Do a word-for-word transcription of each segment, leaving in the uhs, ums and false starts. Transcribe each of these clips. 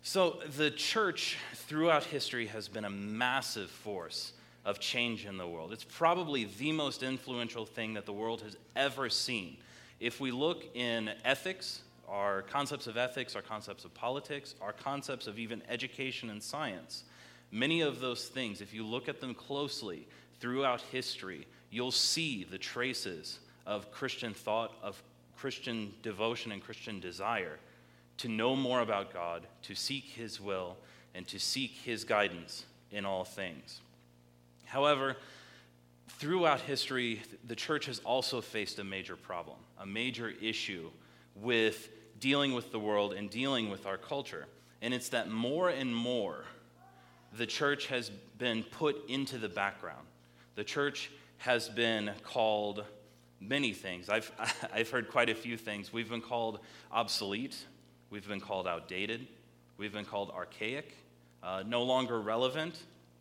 So the church throughout history has been a massive force of change in the world. It's probably the most influential thing that the world has ever seen. If we look in ethics, our concepts of ethics, our concepts of politics, our concepts of even education and science, many of those things, if you look at them closely throughout history, you'll see the traces of Christian thought, of Christian devotion and Christian desire to know more about God, to seek His will, and to seek His guidance in all things. However, throughout history, the church has also faced a major problem, a major issue with dealing with the world and dealing with our culture. And it's that more and more the church has been put into the background. The church has been called many things. I've, I've heard quite a few things. We've been called obsolete. We've been called outdated. We've been called archaic, uh, no longer relevant.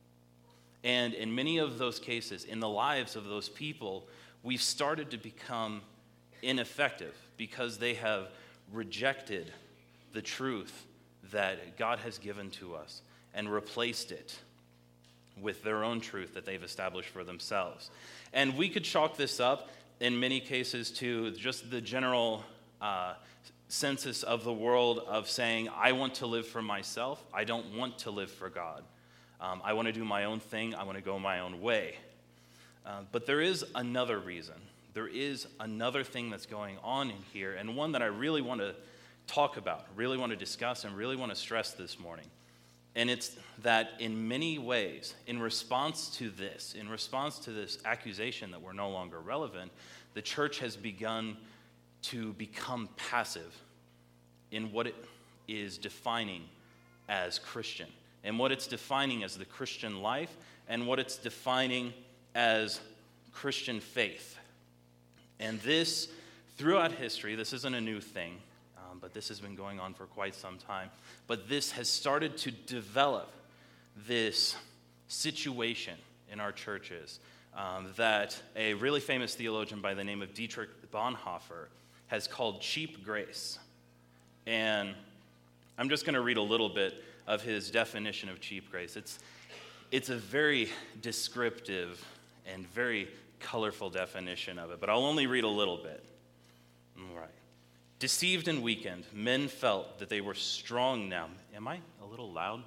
And in many of those cases, in the lives of those people, we've started to become ineffective because they have rejected the truth that God has given to us and replaced it with their own truth that they've established for themselves. And we could chalk this up in many cases to just the general uh, census of the world of saying, I want to live for myself. I don't want to live for God. Um, I want to do my own thing. I want to go my own way. Uh, but there is another reason. There is another thing that's going on in here, and one that I really want to talk about, really want to discuss, and really want to stress this morning. And it's that in many ways, in response to this, in response to this accusation that we're no longer relevant, the church has begun to become passive in what it is defining as Christian, and what it's defining as the Christian life, and what it's defining as Christian faith. And this, throughout history, this isn't a new thing, um, but this has been going on for quite some time. But this has started to develop this situation in our churches um, that a really famous theologian by the name of Dietrich Bonhoeffer has called cheap grace. And I'm just going to read a little bit of his definition of cheap grace. It's, it's a very descriptive and very colorful definition of it, but I'll only read a little bit. All right. Deceived and weakened, men felt that they were strong now. Am I a little loud?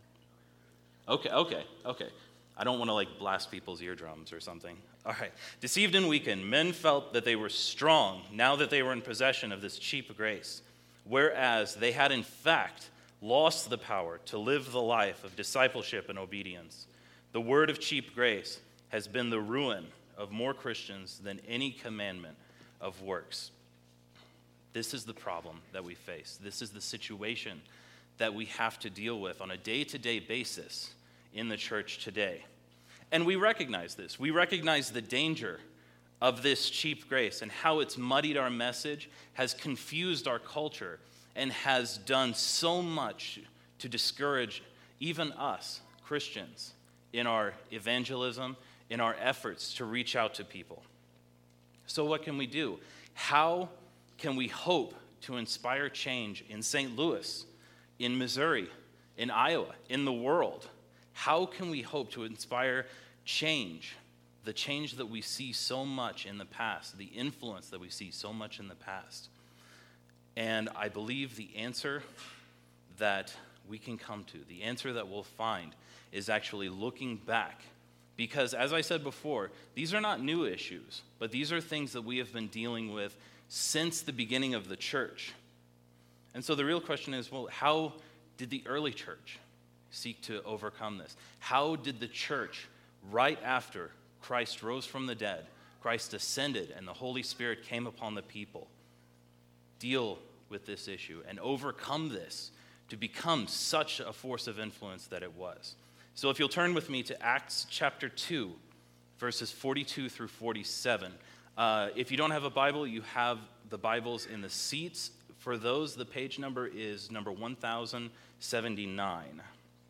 Okay, okay, okay. I don't want to like blast people's eardrums or something. All right. Deceived and weakened, men felt that they were strong now that they were in possession of this cheap grace, whereas they had in fact lost the power to live the life of discipleship and obedience. The word of cheap grace has been the ruin of more Christians than any commandment of works. This is the problem that we face. This is the situation that we have to deal with on a day-to-day basis in the church today. And we recognize this. We recognize the danger of this cheap grace and how it's muddied our message, has confused our culture, and has done so much to discourage even us, Christians, in our evangelism, in our efforts to reach out to people. So what can we do? How can we hope to inspire change in Saint Louis, in Missouri, in Iowa, in the world? How can we hope to inspire change, the change that we see so much in the past, the influence that we see so much in the past? And I believe the answer that we can come to, the answer that we'll find, is actually looking back. Because as I said before, these are not new issues, but these are things that we have been dealing with since the beginning of the church. And so the real question is, well, how did the early church seek to overcome this? How did the church, right after Christ rose from the dead, Christ ascended, and the Holy Spirit came upon the people, deal with this issue and overcome this to become such a force of influence that it was? So if you'll turn with me to Acts chapter two, verses forty-two through forty-seven. Uh, if you don't have a Bible, you have the Bibles in the seats. For those, the page number is number one thousand seventy-nine.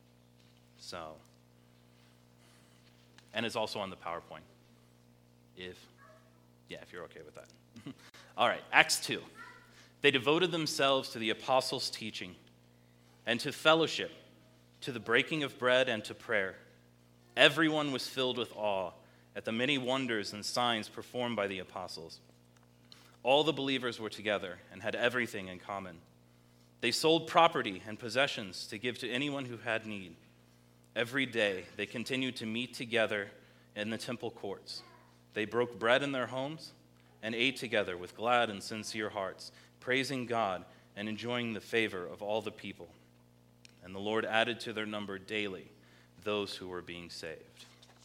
So, and it's also on the PowerPoint. If, yeah, if you're okay with that. All right, Acts two. They devoted themselves to the apostles' teaching and to fellowship, to the breaking of bread and to prayer. Everyone was filled with awe at the many wonders and signs performed by the apostles. All the believers were together and had everything in common. They sold property and possessions to give to anyone who had need. Every day they continued to meet together in the temple courts. They broke bread in their homes and ate together with glad and sincere hearts, praising God and enjoying the favor of all the people. And the Lord added to their number daily those who were being saved.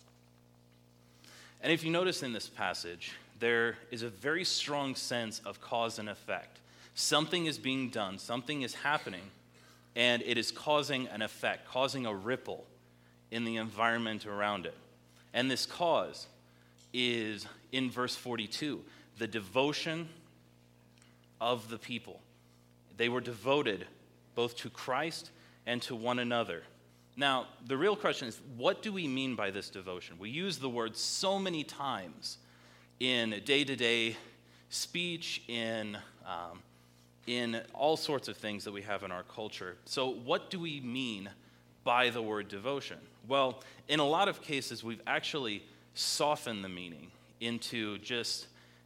And if you notice in this passage, there is a very strong sense of cause and effect. Something is being done, something is happening, and it is causing an effect, causing a ripple in the environment around it. And this cause is in verse forty-two, the devotion of the people. They were devoted both to Christ and to one another. Now, the real question is, what do we mean by this devotion? We use the word so many times in day-to-day speech, in, um, in all sorts of things that we have in our culture. So what do we mean by the word devotion? Well, in a lot of cases, we've actually softened the meaning into just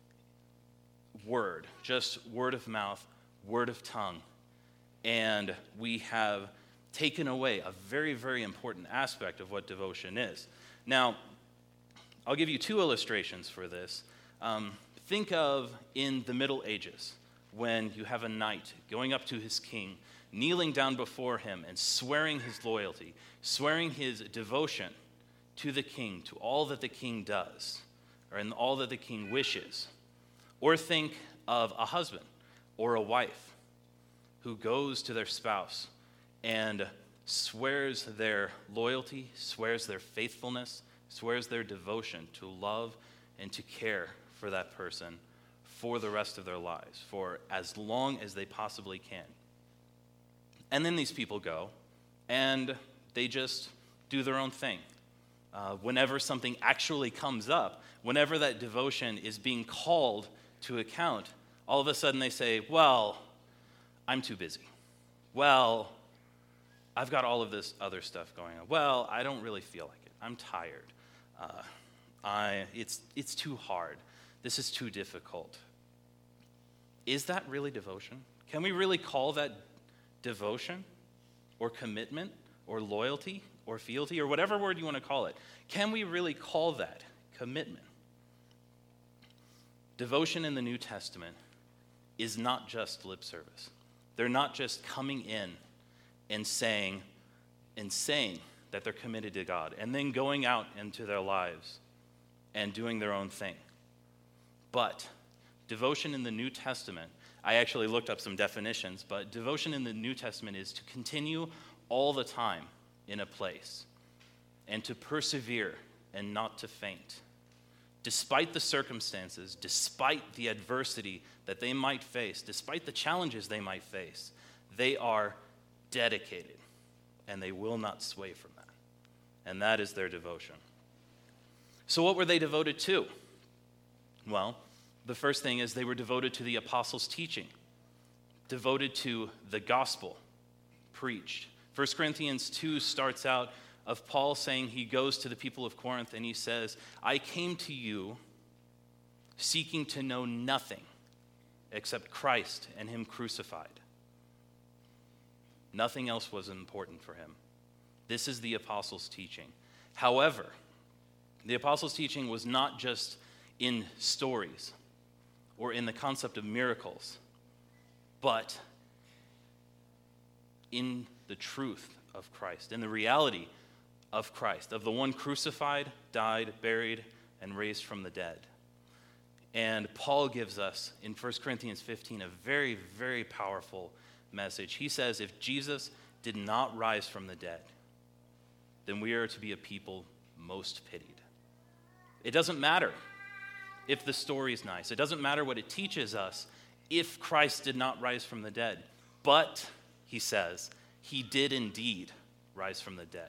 word, just word of mouth, word of tongue. And we have taken away a very, very important aspect of what devotion is. Now, I'll give you two illustrations for this. Um, think of in the Middle Ages, when you have a knight going up to his king, kneeling down before him and swearing his loyalty, swearing his devotion to the king, to all that the king does, or in all that the king wishes. Or think of a husband or a wife who goes to their spouse and swears their loyalty, swears their faithfulness, swears their devotion to love and to care for that person for the rest of their lives, for as long as they possibly can. And then these people go and they just do their own thing. Uh, whenever something actually comes up, whenever that devotion is being called to account, all of a sudden they say, well, I'm too busy. Well, I've got all of this other stuff going on. Well, I don't really feel like it. I'm tired. Uh, I, it's, it's too hard. This is too difficult. Is that really devotion? Can we really call that devotion or commitment or loyalty or fealty or whatever word you want to call it? Can we really call that commitment? Devotion in the New Testament is not just lip service. They're not just coming in and saying and saying that they're committed to God and then going out into their lives and doing their own thing. But devotion in the New Testament, I actually looked up some definitions, but devotion in the New Testament is to continue all the time in a place and to persevere and not to faint. Despite the circumstances, despite the adversity that they might face, despite the challenges they might face, they are dedicated and they will not sway from that. And that is their devotion. So what were they devoted to? Well, the first thing is they were devoted to the apostles' teaching, devoted to the gospel preached. First Corinthians two starts out of Paul saying he goes to the people of Corinth and he says, I came to you seeking to know nothing except Christ and him crucified. Nothing else was important for him. This is the apostles' teaching. However, the apostles' teaching was not just in stories or in the concept of miracles, but in the truth of Christ, in the reality of Christ, of the one crucified, died, buried, and raised from the dead. And Paul gives us in First Corinthians fifteen a very, very powerful message. He says, if Jesus did not rise from the dead, then we are to be a people most pitied. It doesn't matter if the story is nice. It doesn't matter what it teaches us if Christ did not rise from the dead. But, he says, he did indeed rise from the dead.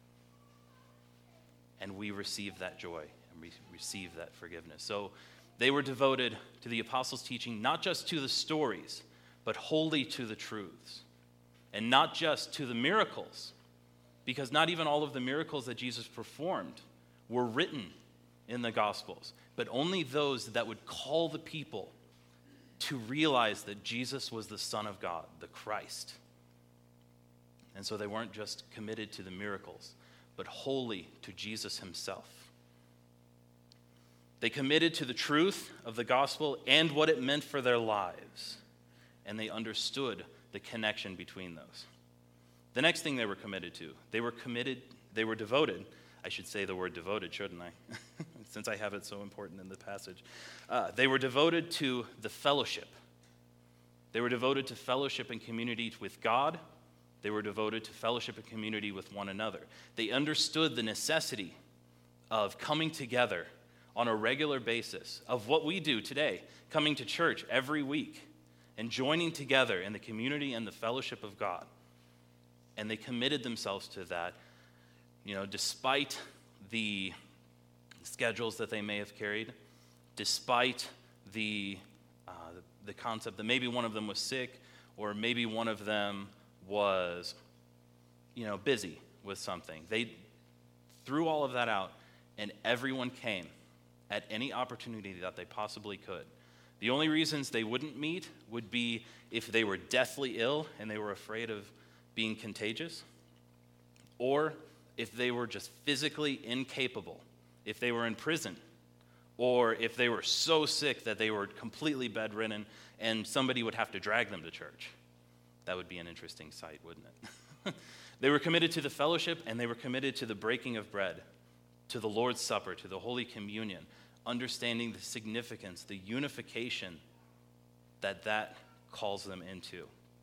And we receive that joy and we receive that forgiveness. So they were devoted to the apostles' teaching, not just to the stories, but wholly to the truths. And not just to the miracles, because not even all of the miracles that Jesus performed were written in the Gospels, but only those that would call the people to realize that Jesus was the Son of God, the Christ. And so they weren't just committed to the miracles, but wholly to Jesus himself. They committed to the truth of the gospel and what it meant for their lives, and they understood the connection between those. The next thing they were committed to, they were committed, they were devoted. I should say the word devoted, shouldn't I? Since I have it so important in the passage. Uh, they were devoted to the fellowship. They were devoted to fellowship and community with God. They were devoted to fellowship and community with one another. They understood the necessity of coming together on a regular basis, of what we do today, coming to church every week and joining together in the community and the fellowship of God. And they committed themselves to that, you know, despite the schedules that they may have carried, despite the, uh, the concept that maybe one of them was sick, or maybe one of them was, you know, busy with something. They threw all of that out, and everyone came at any opportunity that they possibly could. The only reasons they wouldn't meet would be if they were deathly ill and they were afraid of being contagious, or if they were just physically incapable, if they were in prison, or if they were so sick that they were completely bedridden and somebody would have to drag them to church. That would be an interesting sight, wouldn't it? They were committed to the fellowship, and they were committed to the breaking of bread, to the Lord's Supper, to the Holy Communion, understanding the significance, the unification that that calls them into.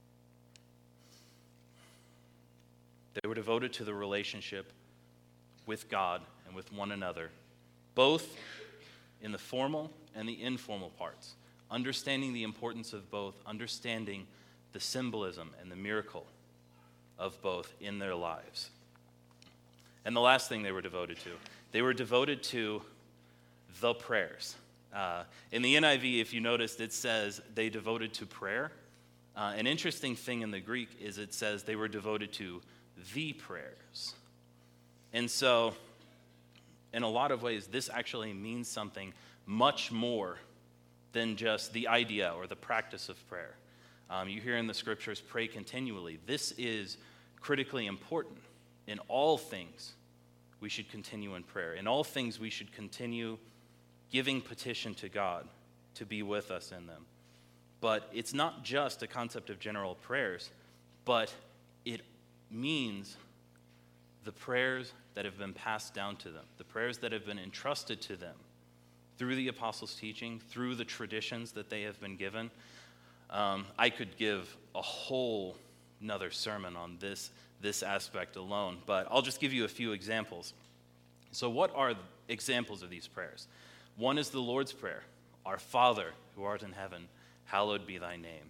They were devoted to the relationship with God and with one another, both in the formal and the informal parts, understanding the importance of both, understanding the symbolism and the miracle of both in their lives. And the last thing they were devoted to, they were devoted to the prayers. Uh, in the N I V, if you noticed, it says they devoted to prayer. Uh, an interesting thing in the Greek is it says they were devoted to the prayers. And so, in a lot of ways, this actually means something much more than just the idea or the practice of prayer. Um, you hear in the scriptures, pray continually. This is critically important. In all things, we should continue in prayer. In all things, we should continue giving petition to God to be with us in them. But it's not just a concept of general prayers, but it means the prayers that have been passed down to them, the prayers that have been entrusted to them through the apostles' teaching, through the traditions that they have been given. Um, I could give a whole another sermon on this, this aspect alone, but I'll just give you a few examples. So what are examples of these prayers? One is the Lord's Prayer, Our Father who art in heaven, hallowed be thy name.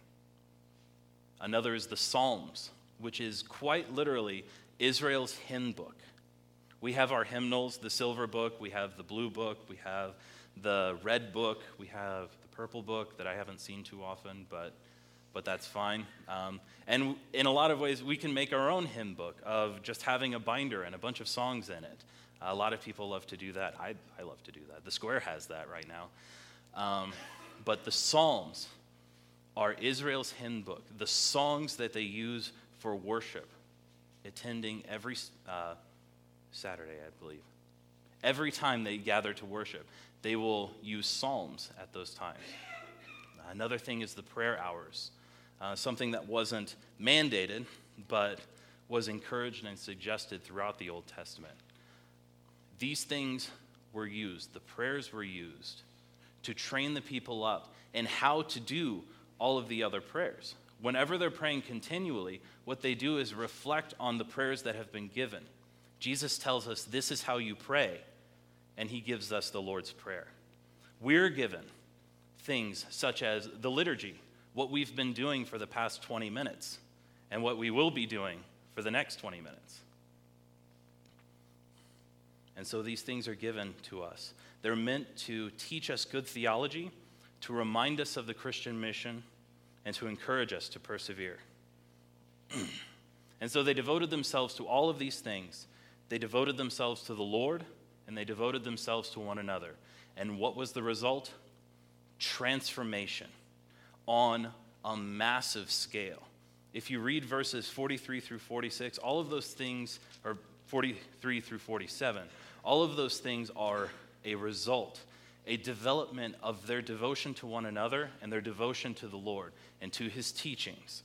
Another is the Psalms, which is quite literally Israel's hymn book. We have our hymnals, the silver book, we have the blue book, we have the red book, we have the purple book that I haven't seen too often, but but that's fine. Um, and in a lot of ways, we can make our own hymn book of just having a binder and a bunch of songs in it. A lot of people love to do that. I, I love to do that. The Square has that right now. Um, but the Psalms are Israel's hymn book, the songs that they use for worship, attending every uh, Saturday, I believe. Every time they gather to worship, they will use psalms at those times. Another thing is the prayer hours, uh, something that wasn't mandated, but was encouraged and suggested throughout the Old Testament. These things were used, the prayers were used to train the people up in how to do all of the other prayers. Whenever they're praying continually, what they do is reflect on the prayers that have been given. Jesus tells us this is how you pray, and he gives us the Lord's Prayer. We're given things such as the liturgy, what we've been doing for the past twenty minutes, and what we will be doing for the next twenty minutes. And so these things are given to us. They're meant to teach us good theology, to remind us of the Christian mission, and to encourage us to persevere. And so they devoted themselves to all of these things. They devoted themselves to the Lord, and they devoted themselves to one another. And what was the result? Transformation on a massive scale. If you read verses forty-three through forty-six, all of those things, or forty-three through forty-seven, all of those things are a result, a development of their devotion to one another and their devotion to the Lord and to his teachings.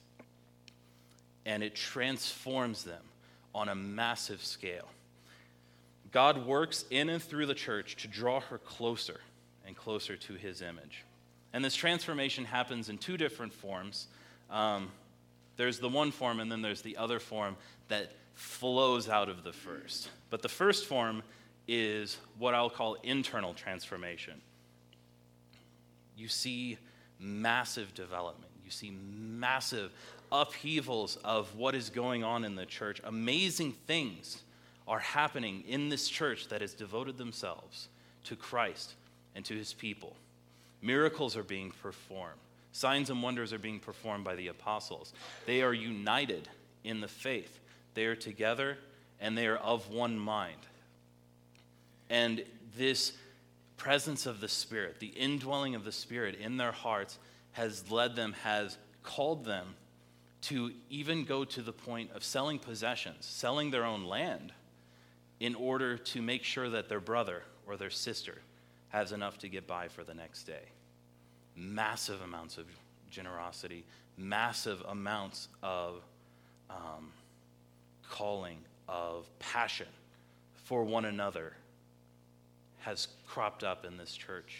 And it transforms them on a massive scale. God works in and through the church to draw her closer and closer to his image. And this transformation happens in two different forms. Um, there's the one form, and then there's the other form that flows out of the first. But the first form is what I'll call internal transformation. You see massive development. You see massive upheavals of what is going on in the church. Amazing things are happening in this church that has devoted themselves to Christ and to his people. Miracles are being performed. Signs and wonders are being performed by the apostles. They are united in the faith. They are together and they are of one mind. And this presence of the Spirit, the indwelling of the Spirit in their hearts has led them, has called them to even go to the point of selling possessions, selling their own land in order to make sure that their brother or their sister has enough to get by for the next day. Massive amounts of generosity, massive amounts of um, calling, of passion for one another has cropped up in this church.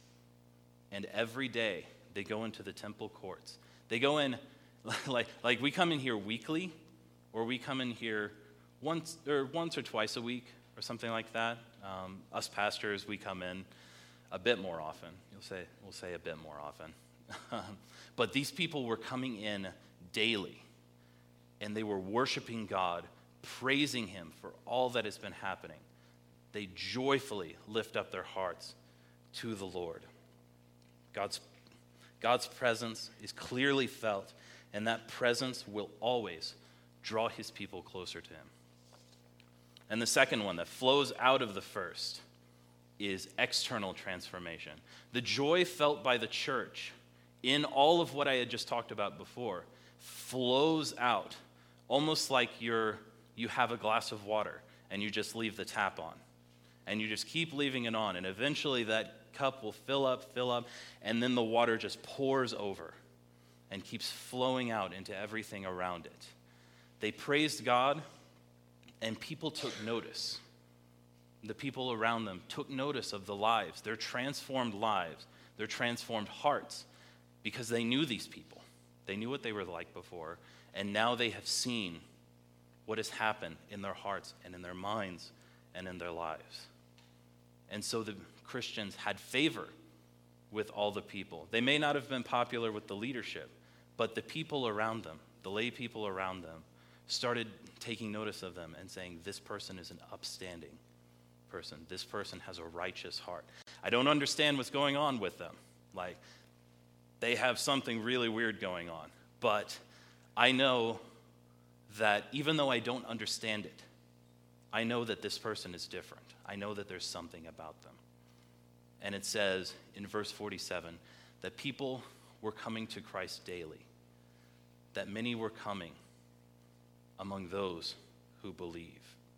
And every day they go into the temple courts. They go in, like, like we come in here weekly, or we come in here once or once or twice a week, or something like that. Um, us pastors, we come in a bit more often. You'll say, we'll say a bit more often. But these people were coming in daily, and they were worshiping God, praising him for all that has been happening. They joyfully lift up their hearts to the Lord. God's, God's presence is clearly felt, and that presence will always draw his people closer to him. And the second one that flows out of the first is external transformation. The joy felt by the church in all of what I had just talked about before flows out, almost like you're, you have a glass of water and you just leave the tap on. And you just keep leaving it on, and eventually that cup will fill up, fill up, and then the water just pours over and keeps flowing out into everything around it. They praised God, and people took notice. The people around them took notice of the lives, their transformed lives, their transformed hearts, because they knew these people. They knew what they were like before, and now they have seen what has happened in their hearts and in their minds and in their lives. And so the Christians had favor with all the people. They may not have been popular with the leadership, but the people around them, the lay people around them, started taking notice of them and saying, this person is an upstanding person. This person has a righteous heart. I don't understand what's going on with them. Like, they have something really weird going on. But I know that even though I don't understand it, I know that this person is different. I know that there's something about them. And it says in verse forty-seven that people were coming to Christ daily, that many were coming among those who believe.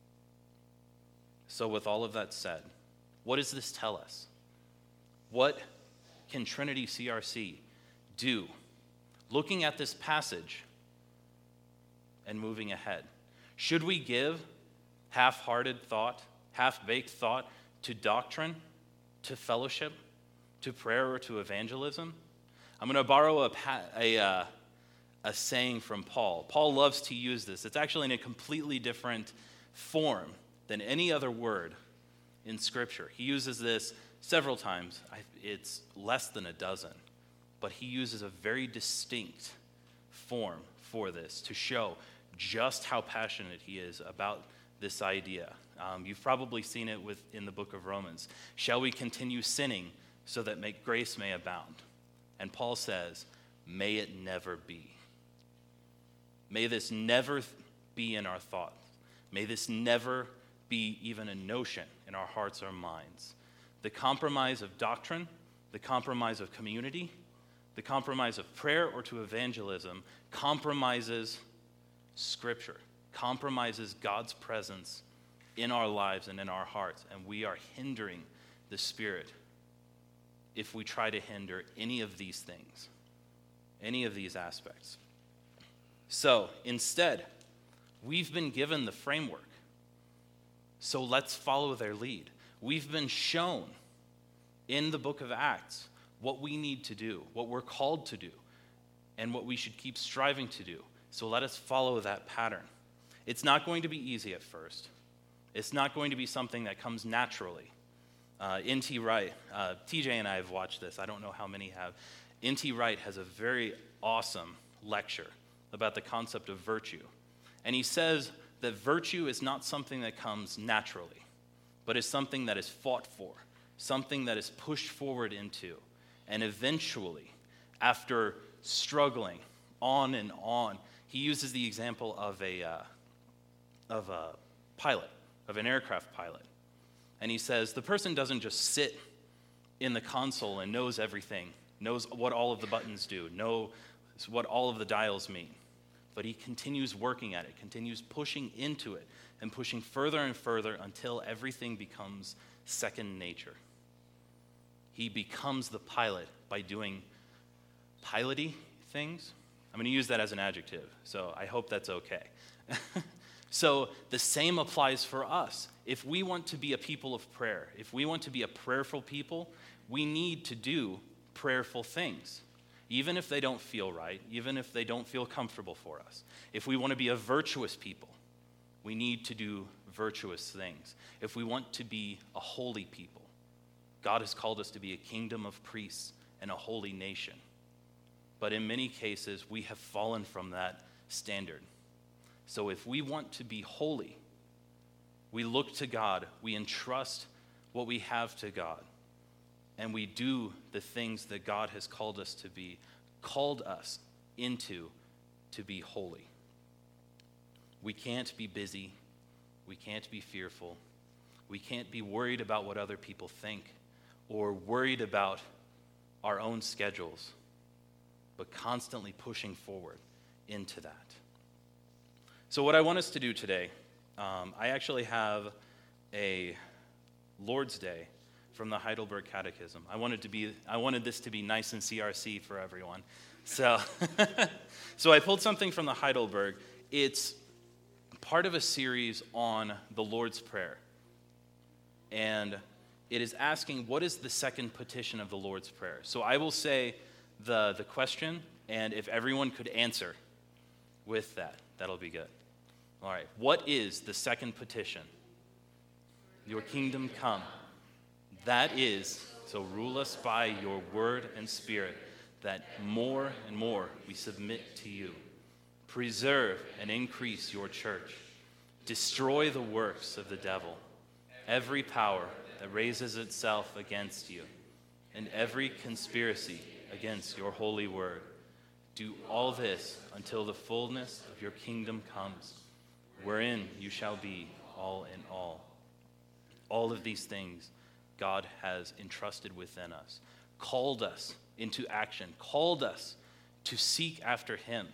So with all of that said, what does this tell us? What can Trinity C R C do? Looking at this passage and moving ahead, should we give half-hearted thought, half-baked thought to doctrine, to fellowship, to prayer, or to evangelism? I'm going to borrow a, a, uh, a saying from Paul. Paul loves to use this. It's actually in a completely different form than any other word in Scripture. He uses this several times. It's less than a dozen. But he uses a very distinct form for this to show just how passionate he is about this idea. Um, you've probably seen it with, in the book of Romans. Shall we continue sinning so that make grace may abound? And Paul says, may it never be. May this never be in our thoughts. May this never be even a notion in our hearts or minds. The compromise of doctrine, the compromise of community, the compromise of prayer or to evangelism compromises Scripture, compromises God's presence in our lives and in our hearts, and we are hindering the Spirit if we try to hinder any of these things, any of these aspects. So instead, we've been given the framework, so let's follow their lead. We've been shown in the book of Acts what we need to do, what we're called to do, and what we should keep striving to do. So let us follow that pattern. It's not going to be easy at first. It's not going to be something that comes naturally. Uh, N T Wright, uh, T J and I have watched this. I don't know how many have. N T Wright has a very awesome lecture about the concept of virtue. And he says that virtue is not something that comes naturally, but is something that is fought for, something that is pushed forward into. And eventually, after struggling on and on, he uses the example of a, uh, of a pilot, of an aircraft pilot. And he says the person doesn't just sit in the console and knows everything, knows what all of the buttons do, knows what all of the dials mean. But he continues working at it, continues pushing into it, and pushing further and further until everything becomes second nature. He becomes the pilot by doing piloty things. I'm going to use that as an adjective, so I hope that's okay. So the same applies for us. If we want to be a people of prayer, if we want to be a prayerful people, we need to do prayerful things, even if they don't feel right, even if they don't feel comfortable for us. If we want to be a virtuous people, we need to do virtuous things. If we want to be a holy people, God has called us to be a kingdom of priests and a holy nation. But in many cases, we have fallen from that standard. So if we want to be holy, we look to God, we entrust what we have to God, and we do the things that God has called us to be, called us into to be holy. We can't be busy. We can't be fearful. We can't be worried about what other people think or worried about our own schedules, but constantly pushing forward into that. So what I want us to do today, um, I actually have a Lord's Day from the Heidelberg Catechism. I wanted to be, I wanted this to be nice and C R C for everyone. So, so I pulled something from the Heidelberg. It's part of a series on the Lord's Prayer. And it is asking, what is the second petition of the Lord's Prayer? So I will say the, the question, and if everyone could answer with that, that'll be good. All right, what is the second petition? Your kingdom come. That is, so rule us by your word and spirit, that more and more we submit to you. Preserve and increase your church. Destroy the works of the devil, every power that raises itself against you, and every conspiracy against your holy word. Do all this until the fullness of your kingdom comes, wherein you shall be all in all. All of these things God has entrusted within us, called us into action, called us to seek after him.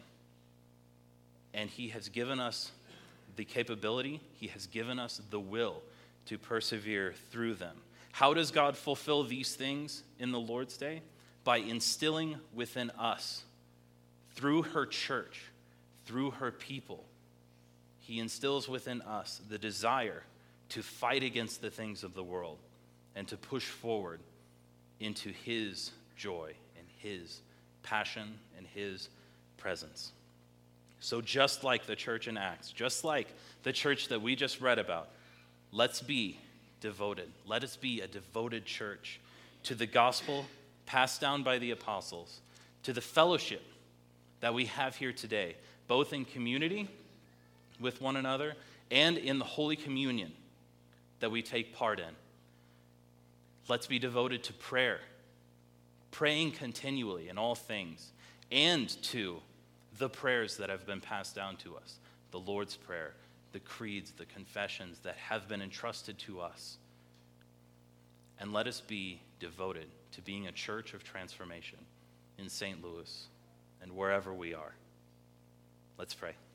And he has given us the capability, he has given us the will to persevere through them. How does God fulfill these things in the Lord's Day? By instilling within us, through her church, through her people, he instills within us the desire to fight against the things of the world and to push forward into his joy and his passion and his presence. So just like the church in Acts, just like the church that we just read about, let's be devoted. Let us be a devoted church to the gospel passed down by the apostles, to the fellowship that we have here today, both in community with one another and in the Holy Communion that we take part in. Let's be devoted to prayer, praying continually in all things, and to the prayers that have been passed down to us, the Lord's Prayer, the creeds, the confessions that have been entrusted to us. And let us be devoted to being a church of transformation in Saint Louis and wherever we are. Let's pray.